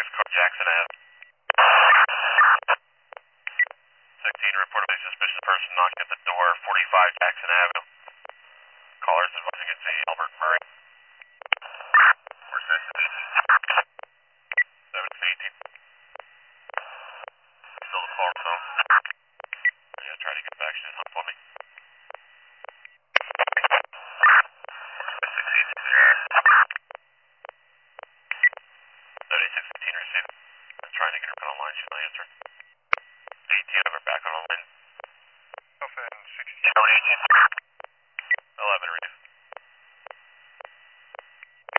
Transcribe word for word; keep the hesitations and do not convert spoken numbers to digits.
Jackson Ave. sixteen, reportedly suspicious person knocking at the door, forty-five Jackson Avenue. Callers advising it's a Albert Murray. Where's that? seven eighteen. Still the call zone. Yeah, try to get back. She didn't hung for me. six eighteen there. seventy-six fifteen received. I'm trying to get her put online. She's not answering. eighteen of her back on online. eleven